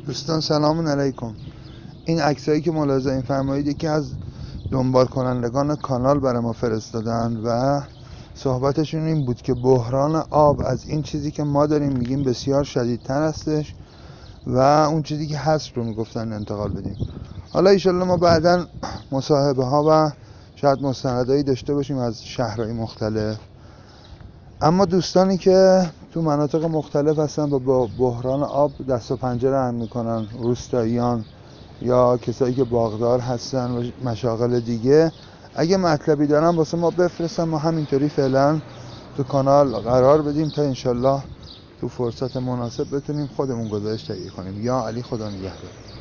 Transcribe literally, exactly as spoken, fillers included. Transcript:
دوستان سلام علیکم. این عکسایی که ملاحظه فرمایید یکی از دنبال کنندگان کانال برای ما فرستادن و صحبتشون این بود که بحران آب از این چیزی که ما داریم میگیم بسیار شدیدتر هستش و اون چیزی که هست رو میگفتن انتقال بدیم. حالا ایشالله ما بعداً مصاحبه ها و شاید مستندایی داشته باشیم از شهرهای مختلف. اما دوستانی که تو مناطق مختلف هستن و با بحران آب دست و پنجه نرم میکنن، روستاییان یا کسایی که باغدار هستن و مشاغل دیگه، اگه مطلبی دارن واسه ما بفرستن، ما همینطوری فعلا تو کانال قرار بدیم تا انشالله تو فرصت مناسب بتونیم خودمون گزارش تهیه کنیم. یا علی، خدا نگهدار.